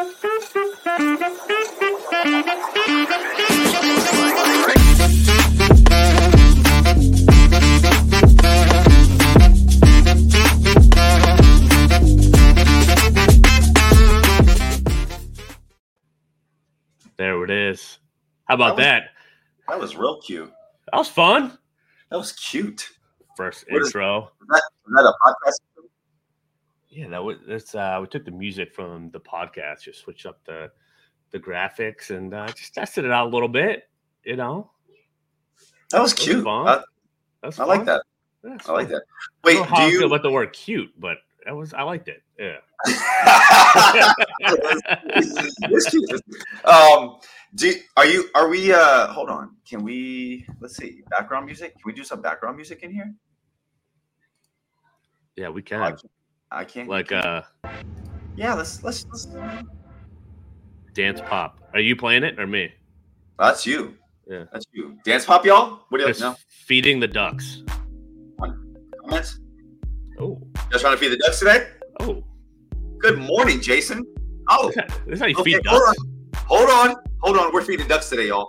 There it is. How about that? That was real cute. That was fun. That was cute. First intro. Is that a podcast? Yeah, we took the music from the podcast, just switched up the graphics, and just tested it out a little bit. You know, that was cute. I like that. I like that. Wait, I don't know how I feel about the word cute, but I liked it. Yeah. It's cute. Hold on. Can we? Let's see. Background music. Can we do some background music in here? Yeah, we can. I can't. Yeah, let's dance pop. Are you playing it or me? That's you. Yeah, that's you. Dance pop, y'all. What do you know? Feeding the ducks. Comments. Oh, just trying to feed the ducks today. Oh, good morning, Jason. Oh, this is how you feed ducks. Hold on. We're feeding ducks today, y'all.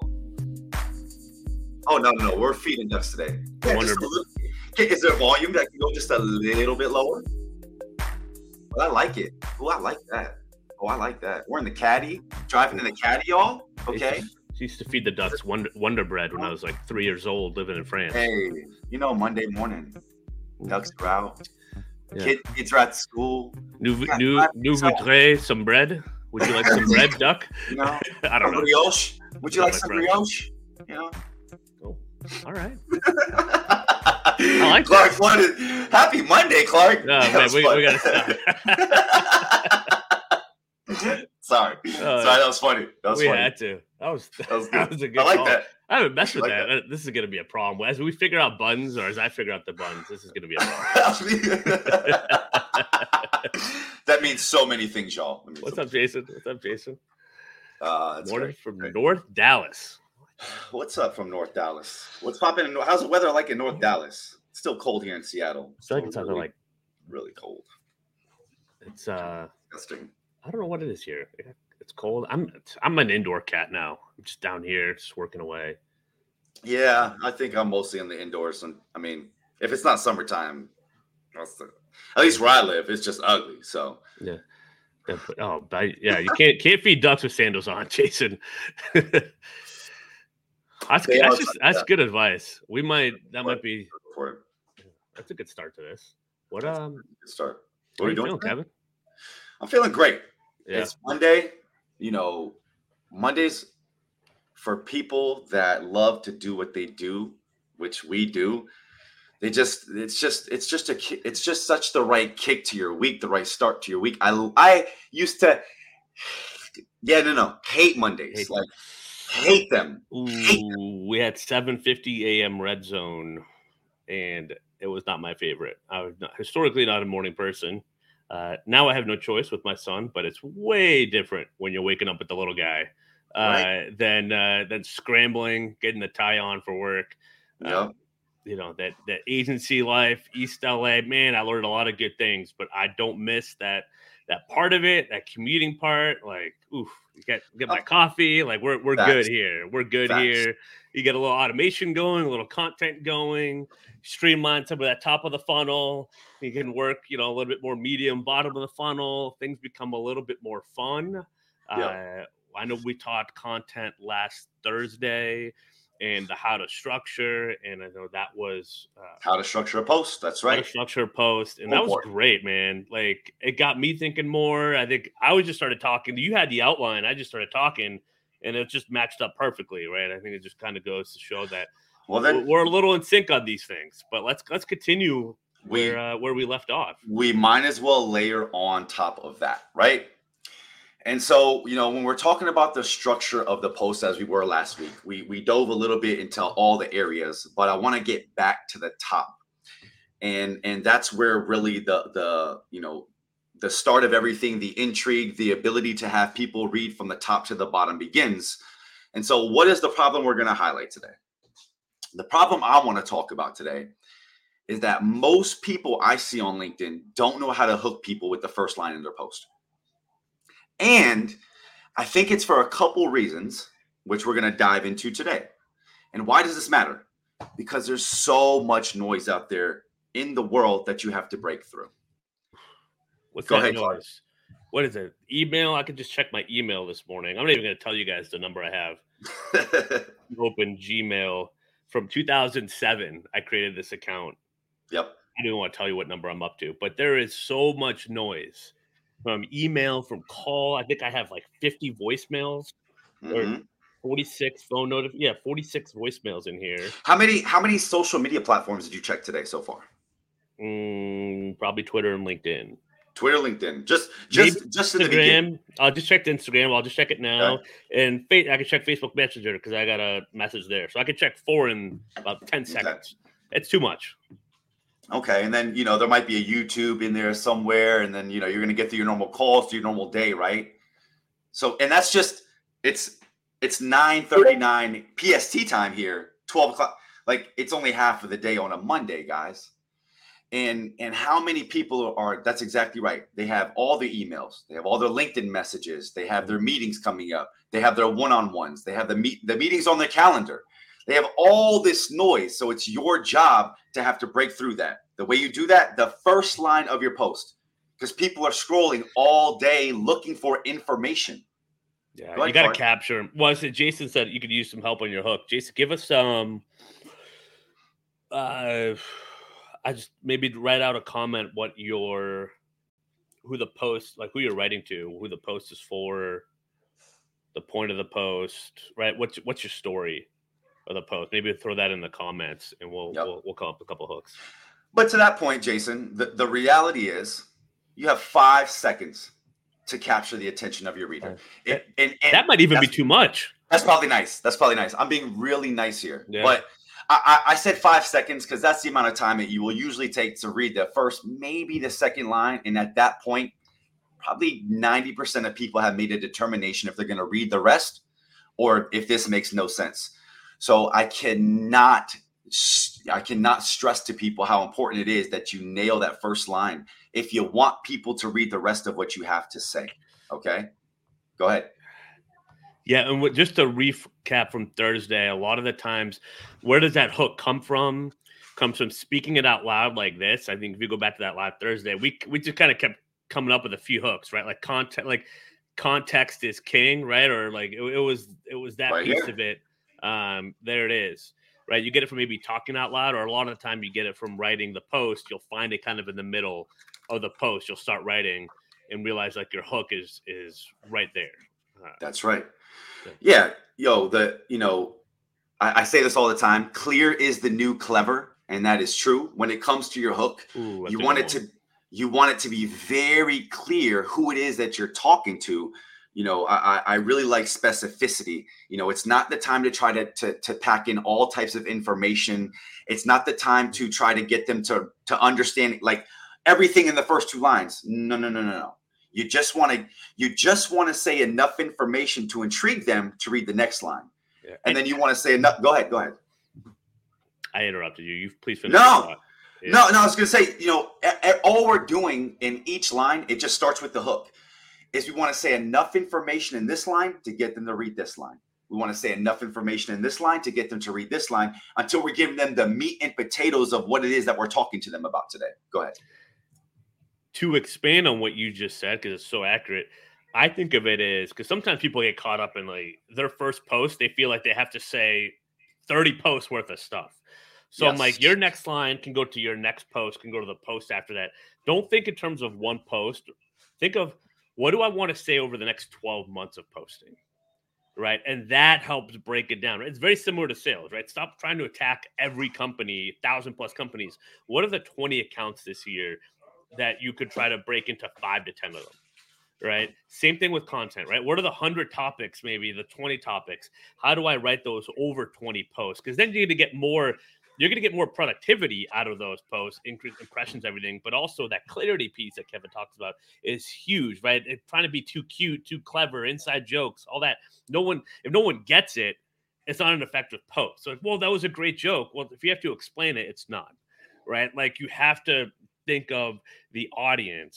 Oh no, we're feeding ducks today. Yeah, is there volume that can go just a little bit lower? Well, I like it. Oh, I like that. We're in the caddy, driving in the caddy, y'all. Okay. I used to feed the ducks Wonder Bread when I was like 3 years old, living in France. Hey, Monday morning, ducks are out. Yeah. Kids are at school. New voudrais some bread? Would you like some bread, duck? I don't know. Brioche? Would you like some brioche? Oh, all right. I like Clark wanted happy Monday, Clark. No, man, we gotta stop. Sorry, that was funny. We had to. That was a good I like call. that. I haven't messed with that. This is going to be a problem. As we figure out buns, or as I figure out the buns, this is going to be a problem. That means so many things, y'all. What's up, Jason? Morning from great. North Dallas. What's up from North Dallas? What's popping? How's the weather like in North Dallas? It's still cold here in Seattle. It's like really cold. It's disgusting. I don't know what it is here. It's cold. I'm an indoor cat now. I'm just down here, just working away. Yeah, I think I'm mostly in the indoors. And I mean, if it's not summertime, at least where I live, it's just ugly. So yeah. You can't feed ducks with sandals on, Jason. That's good advice. That might be. That's a good start to this. Good start. What are you feeling, Kevin? I'm feeling great. Yeah. It's Monday. Mondays for people that love to do what they do, which we do. It's just such the right kick to your week, the right start to your week. I used to hate Mondays. Hate them. We had 7:50 a.m. red zone, and it was not my favorite. I was historically not a morning person. Now I have no choice with my son, but it's way different when you're waking up with the little guy than scrambling, getting the tie on for work. Yep. That agency life, East LA, man, I learned a lot of good things, but I don't miss that part of it, that commuting part. Like, get my coffee. Like we're good here. We're good here. You get a little automation going, a little content going, streamline some of that top of the funnel. You can work, a little bit more medium, bottom of the funnel. Things become a little bit more fun. Yep. I know we taught content last Thursday and the how to structure. And I know that was how to structure a post. That's right. How to structure a post. And that was great, man. Like it got me thinking more. I think I just started talking. You had the outline. I just started talking and it just matched up perfectly. Right. I think it just kind of goes to show that we're a little in sync on these things, but let's continue where we left off. We might as well layer on top of that. Right. And so, when we're talking about the structure of the post as we were last week, we dove a little bit into all the areas, but I want to get back to the top. And that's where really the start of everything, the intrigue, the ability to have people read from the top to the bottom begins. And so what is the problem we're going to highlight today? The problem I want to talk about today is that most people I see on LinkedIn don't know how to hook people with the first line in their post. And I think it's for a couple reasons, which we're going to dive into today. And why does this matter? Because there's so much noise out there in the world that you have to break through. What's Go that ahead, noise? Clark. What is it? Email? I could just check my email this morning. I'm not even going to tell you guys the number I have. Open Gmail from 2007. I created this account. Yep. I don't even want to tell you what number I'm up to, but there is so much noise from email, from call. I think I have like 50 voicemails or 46 phone notifications. Yeah, 46 voicemails in here. How many social media platforms did you check today so far? Probably Twitter and LinkedIn. Twitter, LinkedIn, just Instagram. I'll just check the Instagram. I'll just check it now, Okay. And I can check Facebook Messenger because I got a message there, so I can check 4 in about 10 seconds. It's too much. Okay, and then there might be a YouTube in there somewhere, and then you're going to get through your normal calls, through your normal day, right? So, and that's just it's 9:39 PST time here, 12 o'clock. Like it's only half of the day on a Monday, guys. And how many people are? That's exactly right. They have all the emails, they have all their LinkedIn messages, they have their meetings coming up, they have their one-on-ones, they have the meetings on their calendar. They have all this noise. So it's your job to have to break through that. The way you do that, the first line of your post, because people are scrolling all day looking for information. Yeah, you got to capture. Well, I said Jason said you could use some help on your hook. Jason, give us some. I just maybe write out a comment who the post, like who you're writing to, who the post is for, the point of the post, right? What's your story of the post? Maybe throw that in the comments, and we'll come up with a couple hooks. But to that point, Jason, the reality is you have 5 seconds to capture the attention of your reader. And that might even be too much. That's probably nice. I'm being really nice here. Yeah. But I said 5 seconds because that's the amount of time that you will usually take to read the first, maybe the second line. And at that point, probably 90% of people have made a determination if they're going to read the rest or if this makes no sense. So I cannot stress to people how important it is that you nail that first line if you want people to read the rest of what you have to say. Okay, go ahead. Yeah, and just to recap from Thursday, a lot of the times, where does that hook come from? Comes from speaking it out loud like this. I think if you go back to that live Thursday, we just kind of kept coming up with a few hooks, right? Like context is king, right? Or like it was that right piece of it. There it is, right? You get it from maybe talking out loud, or a lot of the time you get it from writing the post. You'll find it kind of in the middle of the post. You'll start writing and realize like your hook is right there. That's right. Yeah. I say this all the time. Clear is the new clever. And that is true. When it comes to your hook, you want it to be very clear who it is that you're talking to. I really like specificity. It's not the time to try to pack in all types of information. It's not the time to try to get them to understand like everything in the first 2 lines. No. You just want to say enough information to intrigue them to read the next line. Yeah. And then you want to say enough. Go ahead. I interrupted you. You please finish. No. I was going to say, all we're doing in each line, it just starts with the hook, is we want to say enough information in this line to get them to read this line. We want to say enough information in this line to get them to read this line until we're giving them the meat and potatoes of what it is that we're talking to them about today. Go ahead. To expand on what you just said, because it's so accurate, I think of it as, because sometimes people get caught up in like their first post, they feel like they have to say 30 posts worth of stuff. So I'm like, your next line can go to your next post, can go to the post after that. Don't think in terms of one post. Think of, what do I want to say over the next 12 months of posting, right? And that helps break it down. Right? It's very similar to sales, right? Stop trying to attack every company, 1,000+ companies. What are the 20 accounts this year that you could try to break into 5 to 10 of them, right? Same thing with content, right? What are the 100 topics, maybe the 20 topics? How do I write those over 20 posts? Because then you're going to get more productivity out of those posts, increase impressions, everything. But also that clarity piece that Kevin talks about is huge, right? It's trying to be too cute, too clever, inside jokes, all that. If no one gets it, it's not an effective post. So, like, well, that was a great joke. Well, if you have to explain it, it's not, right? Like you have to think of the audience,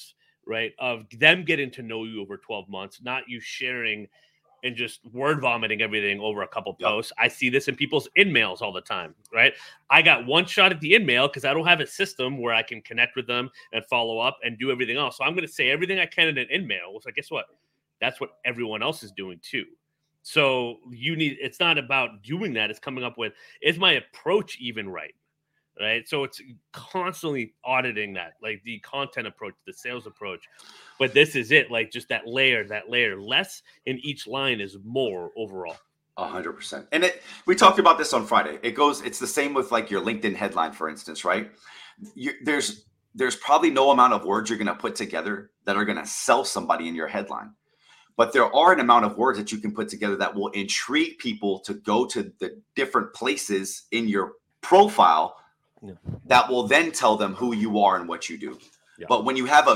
right? Of them getting to know you over 12 months, not you sharing and just word vomiting everything over a couple posts. I see this in people's in-mails all the time, right? I got one shot at the in-mail because I don't have a system where I can connect with them and follow up and do everything else. So I'm going to say everything I can in an in-mail. So guess what? That's what everyone else is doing too. So it's not about doing that. It's coming up with, is my approach even right? Right. So it's constantly auditing that, like the content approach, the sales approach. But this is it, like just that layer, less in each line is more overall. 100%. And we talked about this on Friday. It's the same with like your LinkedIn headline, for instance, right? There's probably no amount of words you're going to put together that are going to sell somebody in your headline. But there are an amount of words that you can put together that will intrigue people to go to the different places in your profile that will then tell them who you are and what you do. Yeah. But when you have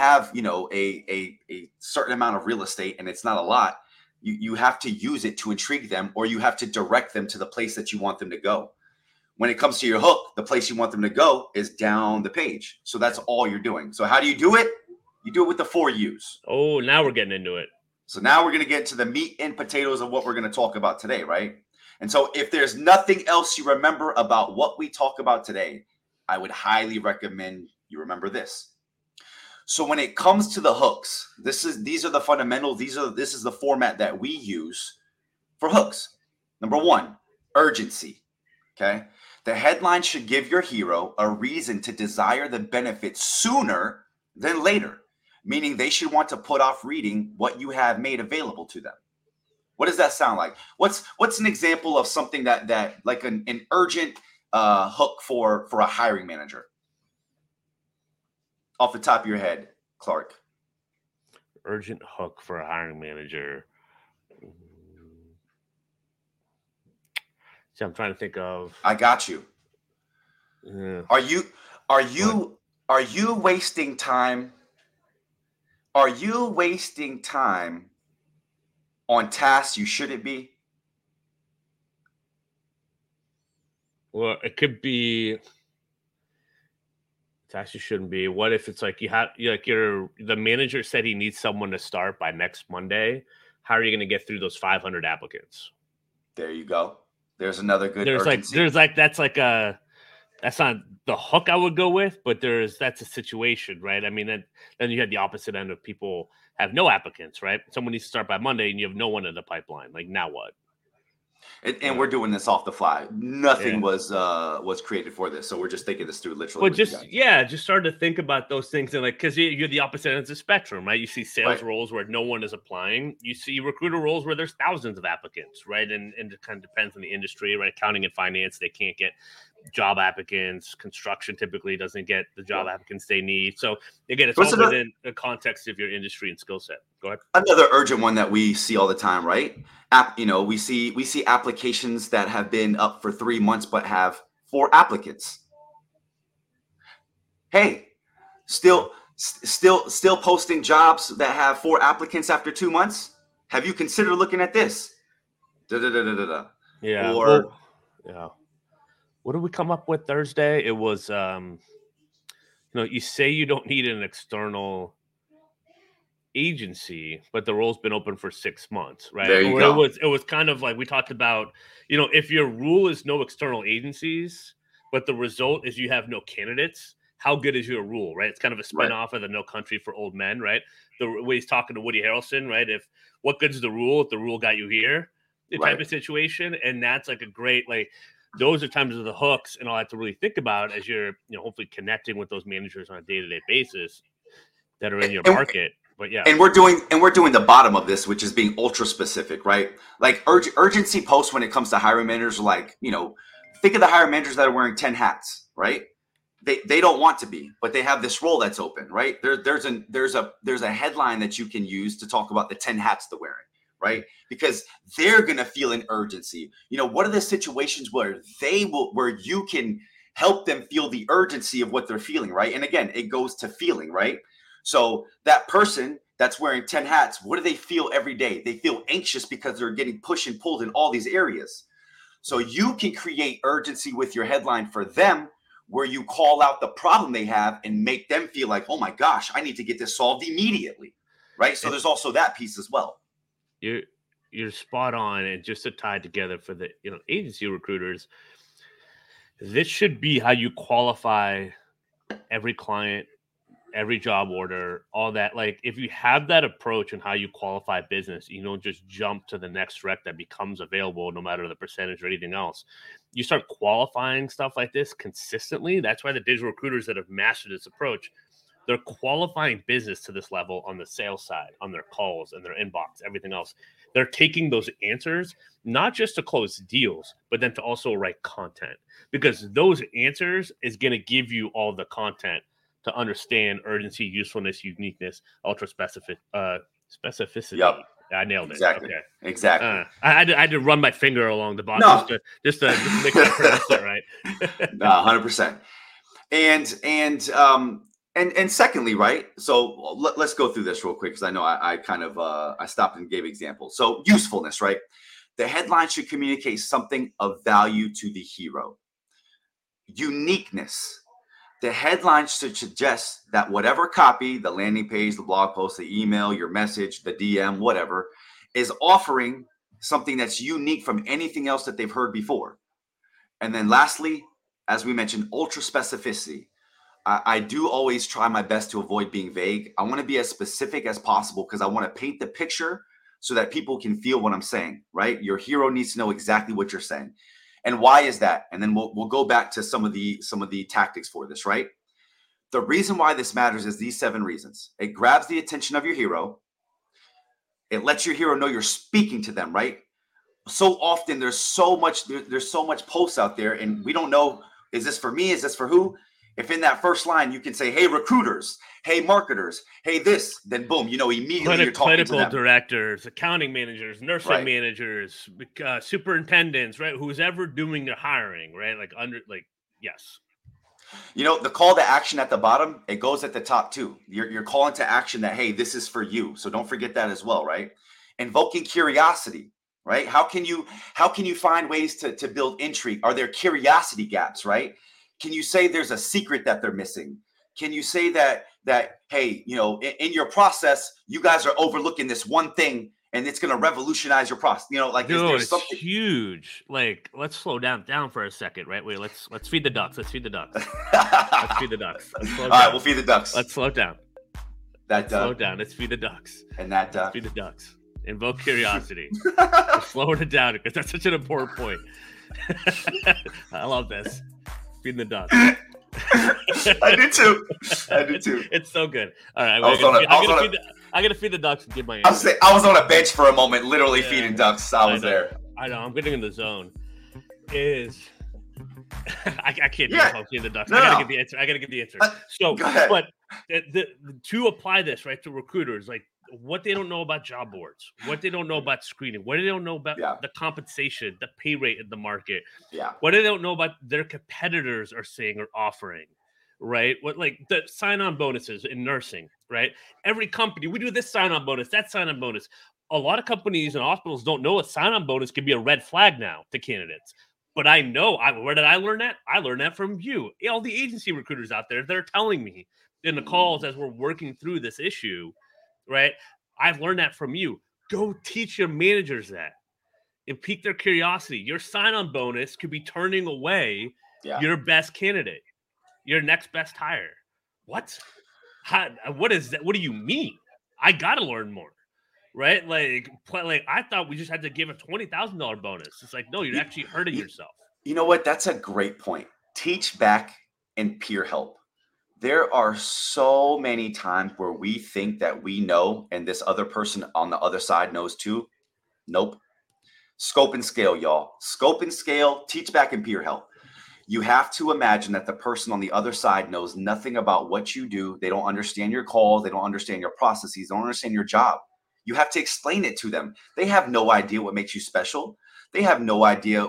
a certain amount of real estate, and it's not a lot, you have to use it to intrigue them, or you have to direct them to the place that you want them to go. When it comes to your hook, the place you want them to go is down the page. So that's all you're doing. So how do you do it? You do it with the 4 U's. Oh, now we're getting into it. So now we're going to get to the meat and potatoes of what we're going to talk about today, right? And so if there's nothing else you remember about what we talk about today, I would highly recommend you remember this. So when it comes to the hooks, these are the fundamentals. This is the format that we use for hooks. Number 1, urgency. Okay. The headline should give your hero a reason to desire the benefit sooner than later, meaning they should want to put off reading what you have made available to them. What does that sound like? What's an example of something that like an urgent hook for a hiring manager? Off the top of your head, Clark. Urgent hook for a hiring manager. See, I'm trying to think of. I got you. Yeah. Are you wasting time? Are you wasting time on tasks you shouldn't be? Well, it could be tasks you shouldn't be. What if it's like the manager said he needs someone to start by next Monday? How are you going to get through those 500 applicants? There you go. There's another good. That's not the hook I would go with, but that's a situation, right? I mean, then you had the opposite end of people have no applicants, right? Someone needs to start by Monday and you have no one in the pipeline. Like, now what? And we're doing this off the fly. Nothing was created for this, so we're just thinking this through literally. But just start to think about those things, and because you're the opposite ends of the spectrum, right? You see sales roles where no one is applying. You see recruiter roles where there's thousands of applicants, right? And it kind of depends on the industry, right? Accounting and finance, they can't get job applicants. Construction typically doesn't get the job applicants they need. So again, it's all within the context of your industry and skill set. Go ahead. Another urgent one that we see all the time, right? We see applications that have been up for 3 months but have 4 applicants. Hey, still posting jobs that have 4 applicants after 2 months? Have you considered looking at this? Yeah. What did we come up with Thursday? It was, you say you don't need an external agency, but the role's been open for 6 months, right? There you go. It was kind of like we talked about, if your rule is no external agencies, but the result is you have no candidates, how good is your rule, right? It's kind of a spin-off of the No Country for Old Men, right? The way he's talking to Woody Harrelson, right? If what good's the rule if the rule got you here, the type of situation. And that's like a great, those are times of the hooks and all that to really think about as you're, hopefully connecting with those managers on a day-to-day basis that are in your market. But yeah, and we're doing the bottom of this, which is being ultra specific, right? Like urgency posts when it comes to hiring managers, think of the hiring managers that are wearing 10 hats, right? They don't want to be, but they have this role that's open, right? There's a headline that you can use to talk about the 10 hats they're wearing, right? Because they're gonna feel an urgency. What are the situations where you can help them feel the urgency of what they're feeling, right? And again, it goes to feeling, right? So that person that's wearing 10 hats, what do they feel every day? They feel anxious because they're getting pushed and pulled in all these areas. So you can create urgency with your headline for them where you call out the problem they have and make them feel like, oh my gosh, I need to get this solved immediately, right? So there's also that piece as well. You're spot on, and just to tie together for the agency recruiters, this should be how you qualify every client, every job order, all that. Like, if you have that approach and how you qualify business, you don't just jump to the next rec that becomes available, no matter the percentage or anything else. You start qualifying stuff like this consistently. That's why the digital recruiters that have mastered this approach, they're qualifying business to this level on the sales side, on their calls and their inbox, everything else. They're taking those answers, not just to close deals, but then to also write content, because those answers is going to give you all the content to understand urgency, usefulness, uniqueness, ultra specificity. Yep. I nailed it. Exactly. Okay. Exactly. I had to run my finger along the bottom just to make sure I pronounced it right. 100%. And secondly, right? So let's go through this real quick, because I know I kind of I stopped and gave examples. So usefulness, right? The headline should communicate something of value to the hero. Uniqueness. The headline should suggest that whatever copy, the landing page, the blog post, the email, your message, the DM, whatever, is offering something that's unique from anything else that they've heard before. And then lastly, as we mentioned, ultra specificity. I do always try my best to avoid being vague. I want to be as specific as possible, because I want to paint the picture so that people can feel what I'm saying, right? Your hero needs to know exactly what you're saying. And why is that? And then we'll go back to some of the tactics for this, right? The reason why this matters is these 7 reasons. It grabs the attention of your hero. It lets your hero know you're speaking to them, right? So often there's so much posts out there, and we don't know, is this for me? Is this for who? If in that first line you can say, hey, recruiters, hey, marketers, hey, this, then boom, immediately you're talking clinical to them. Directors, accounting managers, nursing managers, superintendents, right? Who's ever doing their hiring, right? Yes. The call to action at the bottom, it goes at the top too. You're calling to action that, hey, this is for you. So don't forget that as well, right? Invoking curiosity, right? How can you find ways to build intrigue? Are there curiosity gaps, right? Can you say there's a secret that they're missing? Can you say that hey, in your process, you guys are overlooking this one thing, and it's going to revolutionize your process? Dude, is there something huge? Like, let's slow down for a second, right? Wait, let's feed the ducks. Let's feed the ducks. Let's feed the ducks. All right, we'll feed the ducks. Let's slow down. Slow down. Let's feed the ducks. And that duck. Feed the ducks. Invoke curiosity. Slowing it down, because that's such an important point. I love this. Feeding the ducks. I did too. It's so good. All right, I'm gonna feed the ducks and give my answer. I was on a bench for a moment, literally feeding ducks. I was there. I know. I'm getting in the zone. I can't feed the ducks. I gotta give the answer. So, but to apply this right to recruiters, like what they don't know about job boards, what they don't know about screening, what they don't know about the compensation, the pay rate in the market, what they don't know about their competitors are saying or offering, right? What, like the sign-on bonuses in nursing, right? Every company, we do this sign-on bonus, that sign-on bonus. A lot of companies and hospitals don't know a sign-on bonus can be a red flag now to candidates. But I know, where did I learn that? I learned that from you. All the agency recruiters out there, they're telling me in the calls as we're working through this issue, right? I've learned that from you. Go teach your managers that and pique their curiosity. Your sign-on bonus could be turning away your best candidate, your next best hire. What? What is that? What do you mean? I got to learn more, right? Like I thought we just had to give a $20,000 bonus. It's like, no, you're actually hurting yourself. You know what? That's a great point. Teach back and peer help. There are so many times where we think that we know, and this other person on the other side knows too. Nope. Scope and scale, y'all. Scope and scale, teach back and peer help. You have to imagine that the person on the other side knows nothing about what you do. They don't understand your calls. They don't understand your processes. They don't understand your job. You have to explain it to them. They have no idea what makes you special. They have no idea,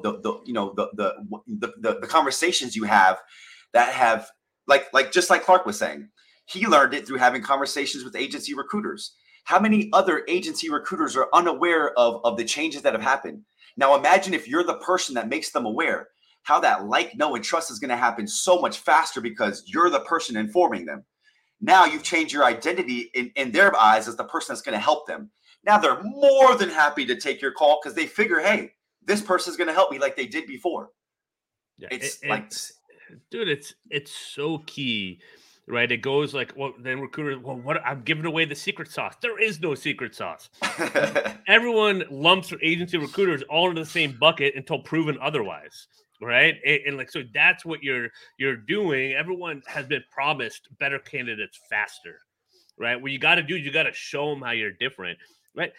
the conversations you have that have, like just like Clark was saying, he learned it through having conversations with agency recruiters. How many other agency recruiters are unaware of the changes that have happened? Now imagine if you're the person that makes them aware. how that like, know, and trust is going to happen so much faster because you're the person informing them. Now you've changed your identity in their eyes as the person that's going to help them. Now they're more than happy to take your call because they figure, hey, this person's going to help me like they did before. Yeah, It's dude, it's so key, right? It goes like, well, then recruiters, well, what? I'm giving away the secret sauce. There is no secret sauce. Everyone lumps agency recruiters all into the same bucket until proven otherwise, right? And like, so that's what you're doing. Everyone has been promised better candidates faster, right? What you got to do is you got to show them how you're different, right?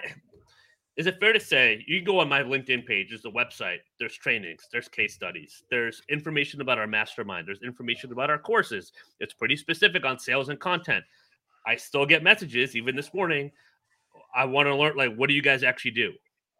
Is it fair to say you can go on my LinkedIn page? There's a website. There's trainings. There's case studies. There's information about our mastermind. There's information about our courses. It's pretty specific on sales and content. I still get messages, even this morning. I want to learn, like, what do you guys actually do?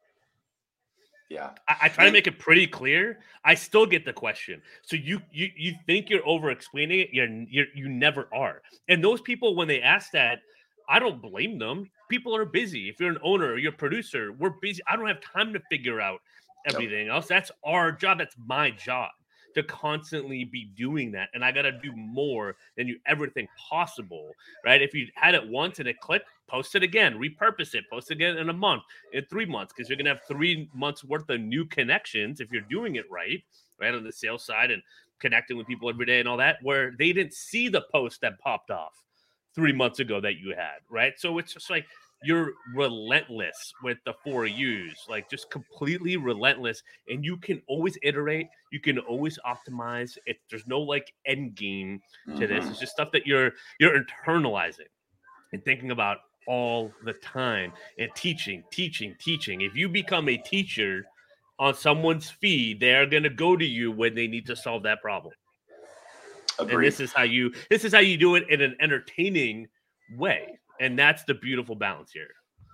Yeah, I try to make it pretty clear. I still get the question. So you think you're over explaining it? You never are. And those people, when they ask that, I don't blame them. People are busy. If you're an owner or you're a producer, we're busy. I don't have time to figure out everything else. That's our job. That's my job to constantly be doing that. And I got to do more than you ever think possible, right? If you had it once and it clicked, post it again, repurpose it, post it again in a month, in 3 months, because you're going to have 3 months worth of new connections if you're doing it right on the sales side and connecting with people every day and all that, where they didn't see the post that popped off 3 months ago that you had, right? So it's just like you're relentless with the 4 U's, like just completely relentless, and you can always iterate, you can always optimize. There's no like end game to this. It's just stuff that you're internalizing and thinking about all the time and teaching. If you become a teacher on someone's feed, they're going to go to you when they need to solve that problem. Agreed. And this is how you do it in an entertaining way. And that's the beautiful balance here.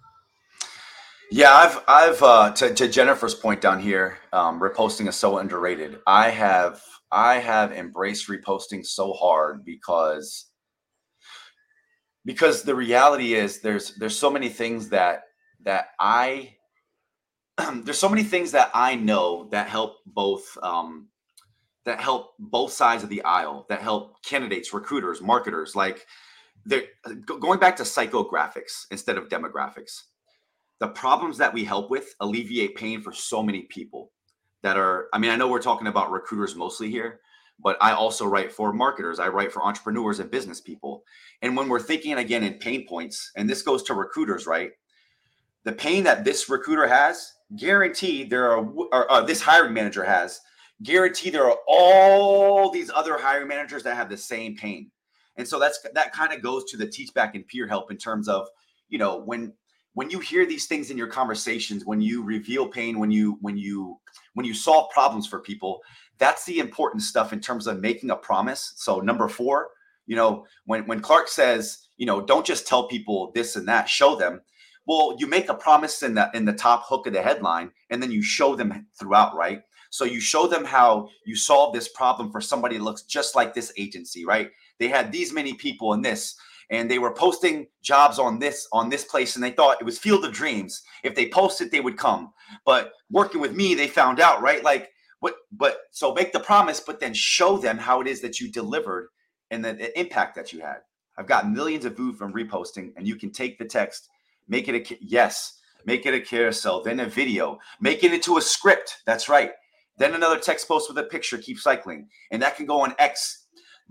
Yeah, I've to Jennifer's point down here, reposting is so underrated. I have embraced reposting so hard because the reality is there's so many things that I there's so many things that I know that help both sides of the aisle, that help candidates, recruiters, marketers. Like going back to psychographics instead of demographics. The problems that we help with alleviate pain for so many people that are, I mean, I know we're talking about recruiters mostly here, but I also write for marketers. I write for entrepreneurs and business people. And when we're thinking again in pain points, and this goes to recruiters, right? The pain that this recruiter has, guaranteed this hiring manager has, guaranteed there are all these other hiring managers that have the same pain. And so that kind of goes to the teach back and peer help in terms of, you know, when you hear these things in your conversations, when you reveal pain, when you solve problems for people, that's the important stuff in terms of making a promise. So number 4, you know, when Clark says, you know, don't just tell people this and that, show them. Well, you make a promise in the top hook of the headline, and then you show them throughout, right? So you show them how you solve this problem for somebody that looks just like this agency, right? They had these many people in this, and they were posting jobs on this place, and they thought it was Field of Dreams. If they posted, they would come. But working with me, they found out, right? Like but so make the promise, but then show them how it is that you delivered and the impact that you had. I've got millions of views from reposting, and you can take the text, make it a carousel, then a video, make it into a script. That's right. Then another text post with a picture, keep cycling. And that can go on X.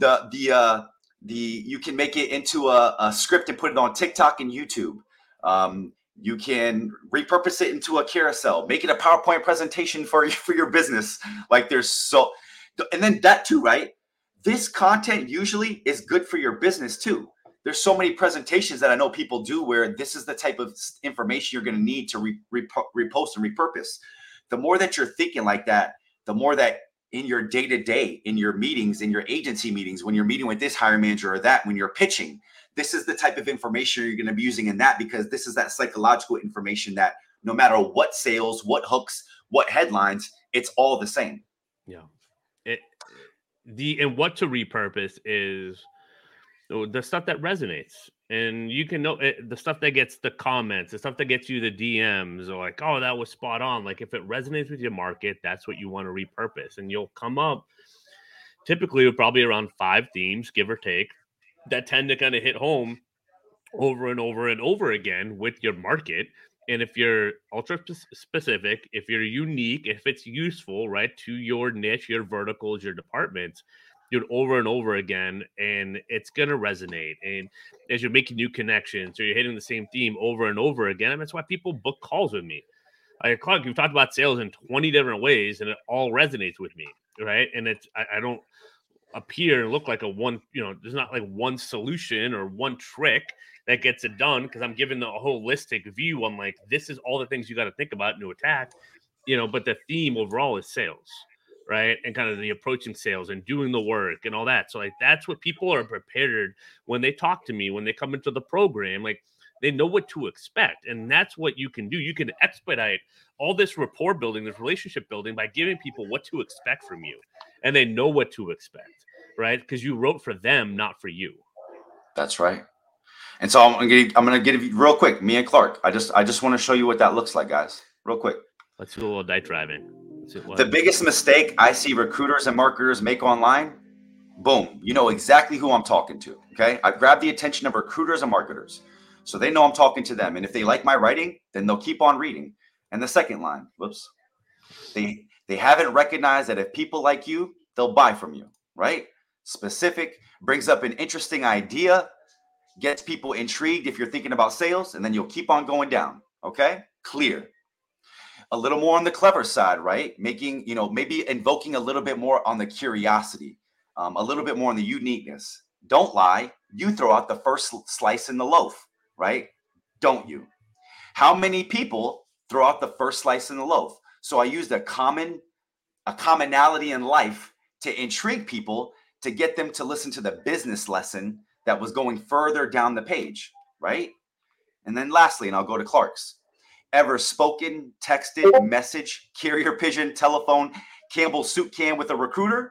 You can make it into a script and put it on TikTok and YouTube. You can repurpose it into a carousel, make it a PowerPoint presentation for your business. Like and then that too, right? This content usually is good for your business too. There's so many presentations that I know people do where this is the type of information you're going to need to repost and repurpose. The more that you're thinking like that, the more that in your day-to-day, in your meetings, in your agency meetings, when you're meeting with this hiring manager or that, when you're pitching, this is the type of information you're going to be using in that, because this is that psychological information that no matter what sales, what hooks, what headlines, it's all the same. Yeah. And what to repurpose is the stuff that resonates, And you can know the stuff that gets the comments, the stuff that gets you the DMs, or like, oh, that was spot on. Like if it resonates with your market, that's what you want to repurpose. And you'll come up typically with probably around 5 themes, give or take, that tend to kind of hit home over and over and over again with your market. And if you're ultra specific, if you're unique, if it's useful, right, to your niche, your verticals, your departments, do it over and over again, and it's going to resonate. And as you're making new connections or you're hitting the same theme over and over again, and that's why people book calls with me. Like, Clark, you've talked about sales in 20 different ways, and it all resonates with me, right? And it's I don't appear and look like a one, there's not like one solution or one trick that gets it done, because I'm giving the holistic view on like, this is all the things you got to think about to attack, but the theme overall is sales, right? And kind of the approaching sales and doing the work and all that. So like, that's what people are prepared when they talk to me, when they come into the program, like they know what to expect. And that's what you can do. You can expedite all this rapport building, this relationship building, by giving people what to expect from you. And they know what to expect, right? Because you wrote for them, not for you. That's right. And so I'm gonna give you real quick, me and Clark. I just want to show you what that looks like, guys. Real quick. Let's do a little dice driving. The biggest mistake I see recruiters and marketers make online, boom, you know exactly who I'm talking to. Okay. I've grabbed the attention of recruiters and marketers. So they know I'm talking to them. And if they like my writing, then they'll keep on reading. And the second line, whoops. They haven't recognized that if people like you, they'll buy from you, right? Specific, brings up an interesting idea, gets people intrigued if you're thinking about sales, and then you'll keep on going down. Okay? Clear. A little more on the clever side, right? Making, maybe invoking a little bit more on the curiosity, a little bit more on the uniqueness. Don't lie. You throw out the first slice in the loaf, right? Don't you? How many people throw out the first slice in the loaf? So I used a commonality in life to intrigue people, to get them to listen to the business lesson that was going further down the page, right? And then lastly, and I'll go to Clark's, ever spoken, texted, message, carrier pigeon, telephone, Campbell soup can with a recruiter?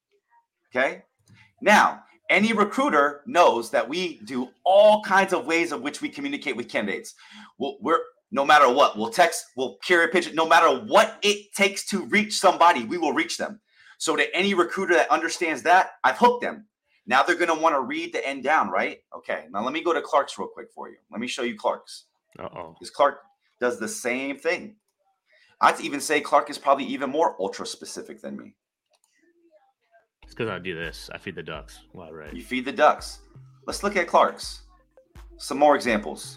Okay. Now, any recruiter knows that we do all kinds of ways of which we communicate with candidates. We're no matter what, we'll text, we'll carrier pigeon, no matter what it takes to reach somebody, we will reach them. So to any recruiter that understands that, I've hooked them. Now they're going to want to read the end down, right? Okay. Now let me go to Clark's real quick for you. Let me show you Clark's. Because Clark does the same thing. I'd even say Clark is probably even more ultra specific than me. It's because I do this. I feed the ducks. Well, right. You feed the ducks. Let's look at Clark's. Some more examples.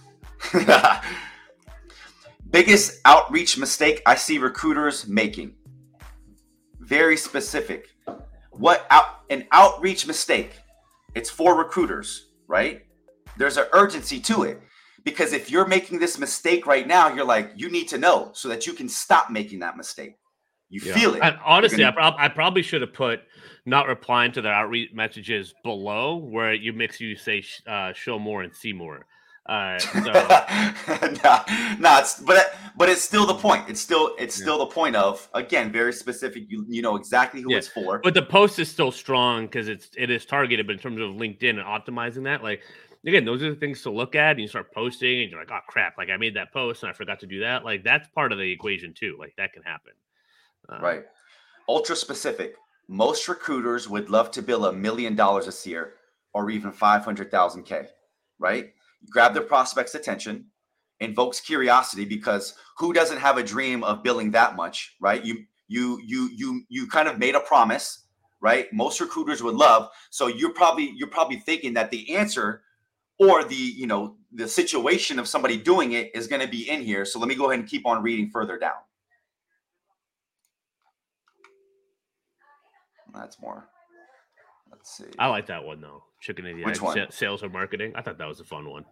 Biggest outreach mistake I see recruiters making. Very specific. An outreach mistake? It's for recruiters, right? There's an urgency to it. Because if you're making this mistake right now, you're like, you need to know so that you can stop making that mistake. You feel it. And honestly, I probably should have put not replying to their outreach messages below, where you say show more and see more. But it's still the point. It's still the point of, again, very specific. You know exactly who it's for. But the post is still strong because it is targeted. But in terms of LinkedIn and optimizing that, like, again, those are the things to look at. And you start posting and you're like, oh crap, like I made that post and I forgot to do that. Like that's part of the equation too. Like that can happen. Right. Ultra specific. Most recruiters would love to bill $1 million a year or even 500,000 right? Grab the prospect's attention, invokes curiosity, because who doesn't have a dream of billing that much, right? You kind of made a promise, right? Most recruiters would love. So you're probably thinking that the answer or the situation of somebody doing it is going to be in here. So let me go ahead and keep on reading further down. That's more. Let's see. I like that one though. Chicken or the Which egg, one? Sales or marketing. I thought that was a fun one.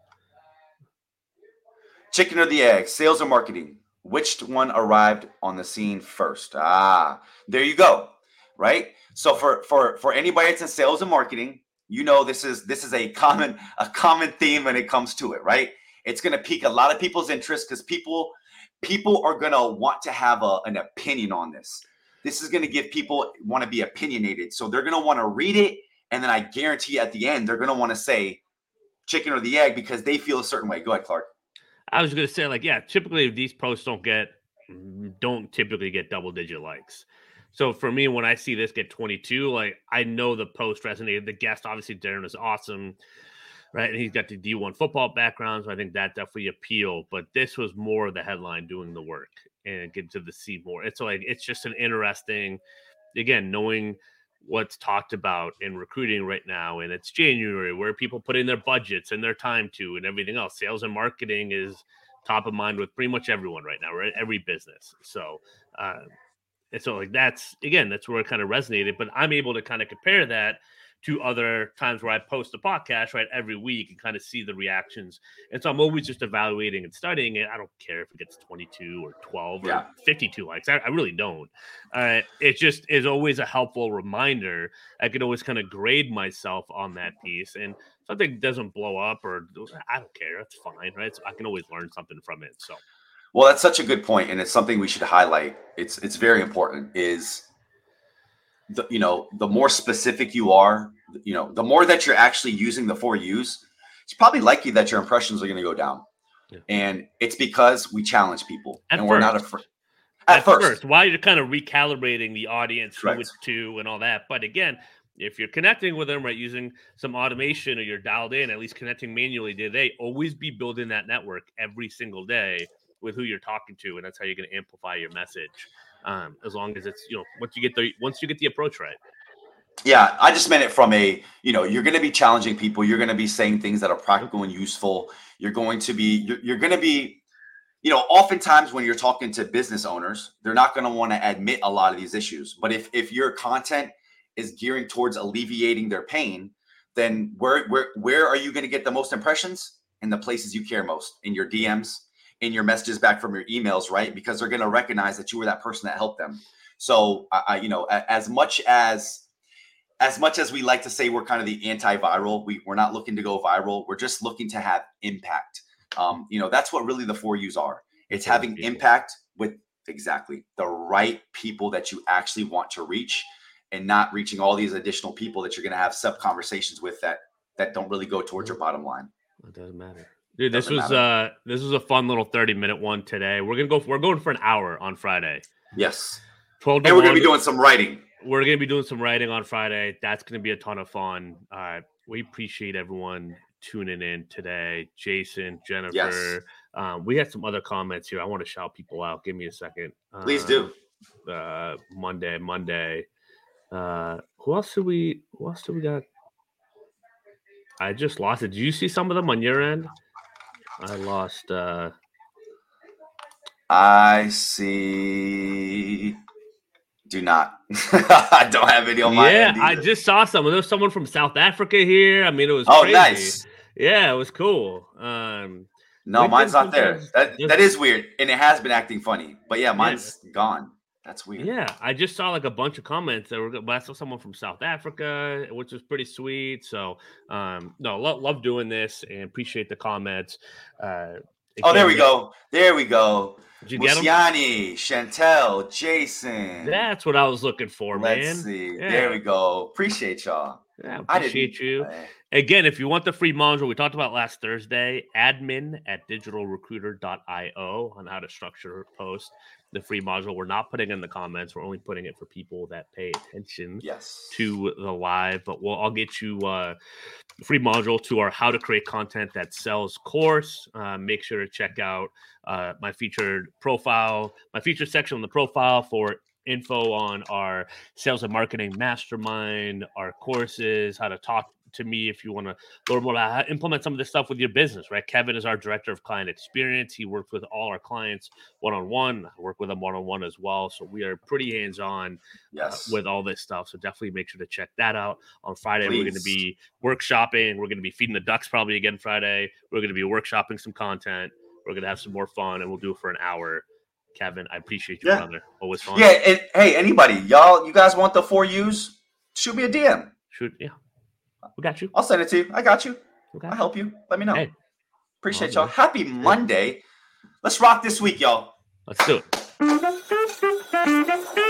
Chicken or the egg, sales or marketing. Which one arrived on the scene first? There you go. Right. So for anybody that's in sales and marketing, this is a common theme when it comes to it. Right. It's going to pique a lot of people's interest because people are going to want to have an opinion on this. This is going to give people want to be opinionated. So they're going to want to read it. And then I guarantee at the end, they're going to want to say, chicken or the egg because they feel a certain way. Go ahead, Clark. I was going to say, like, yeah, typically these posts don't typically get double-digit likes. So for me, when I see this get 22, like, I know the post resonated. The guest, obviously, Darren is awesome, right? And he's got the D1 football background, so I think that definitely appealed. But this was more of the headline doing the work and get to the see more. It's like, it's just an interesting, again, knowing what's talked about in recruiting right now, and it's January where people put in their budgets and their time to and everything else. Sales and marketing is top of mind with pretty much everyone right now, right? Every business. So, and so like that's where it kind of resonated. But I'm able to kind of compare that to other times where I post a podcast, right, every week and kind of see the reactions. And so I'm always just evaluating and studying it. I don't care if it gets 22 or 12 or 52 likes. I really don't. It just is always a helpful reminder. I can always kind of grade myself on that piece. And something doesn't blow up or I don't care. That's fine, right? So I can always learn something from it. So. Well, that's such a good point, and it's something we should highlight. It's very important. Is the more specific you are, the more that you're actually using the 4 U's, it's probably likely that your impressions are going to go down. Yeah. And it's because we challenge people we're not afraid. At first, while you're kind of recalibrating the audience, Correct. Who it's to and all that. But again, if you're connecting with them, right, using some automation or you're dialed in, at least connecting manually today, always be building that network every single day with who you're talking to, and that's how you're going to amplify your message. As long as it's, once you get the approach right. Yeah, I just meant it from you're going to be challenging people. You're going to be saying things that are practical and useful. You're going to be, oftentimes when you're talking to business owners, they're not going to want to admit a lot of these issues. But if your content is gearing towards alleviating their pain, then where are you going to get the most impressions? In the places you care most, in your DMs, in your messages back from your emails, right? Because they're going to recognize that you were that person that helped them. So, as much as we like to say we're kind of the antiviral, we're not looking to go viral. We're just looking to have impact. That's what really the 4 U's are. It's having impact with exactly the right people that you actually want to reach, and not reaching all these additional people that you're going to have sub conversations with that don't really go towards your bottom line. It doesn't matter. Dude, this was a fun little 30-minute one today. We're going for an hour on Friday. Yes. 12 and we're going to be doing some writing. We're going to be doing some writing on Friday. That's going to be a ton of fun. We appreciate everyone tuning in today. Jason, Jennifer. Yes. We had some other comments here. I want to shout people out. Give me a second. Please do. Monday. Who else do we got? I just lost it. Did you see some of them on your end? I lost. I see. Do not. I don't have any on my end. Yeah, I just saw someone. There was someone from South Africa here. I mean, it was crazy. Nice. Yeah, it was cool. No, mine's not there. That is weird, and it has been acting funny. But yeah, mine's gone. That's weird. Yeah, I just saw like a bunch of comments that were. But I saw someone from South Africa, which was pretty sweet. So, love doing this and appreciate the comments. There we go. Did you get them? Luciani, Chantel, Jason. That's what I was looking for, man. Let's see. Yeah. There we go. Appreciate y'all. Yeah, appreciate you. Again, if you want the free module we talked about last Thursday, admin@digitalrecruiter.io on how to structure a post. The free module we're not putting in the comments. We're only putting it for people that pay attention to the live. But I'll get you the free module to our How to Create Content That Sells course. Make sure to check out my featured section on the profile for info on our sales and marketing mastermind, our courses, how to talk to me if you want to learn more about how to implement some of this stuff with your business, right? Kevin is our director of client experience. He works with all our clients one-on-one. I work with them one-on-one as well. So we are pretty hands-on with all this stuff. So definitely make sure to check that out. On Friday, We're going to be workshopping. We're going to be feeding the ducks probably again Friday. We're going to be workshopping some content. We're going to have some more fun, and we'll do it for an hour. Kevin, I appreciate you, brother. Always fun. Yeah, and hey, anybody, you guys want the 4 U's? Shoot me a DM. Yeah. We got you. I'll send it to you. I got you. Okay. I'll help you. Let me know. Hey. Appreciate y'all. Happy Monday. Let's rock this week, y'all. Let's do it.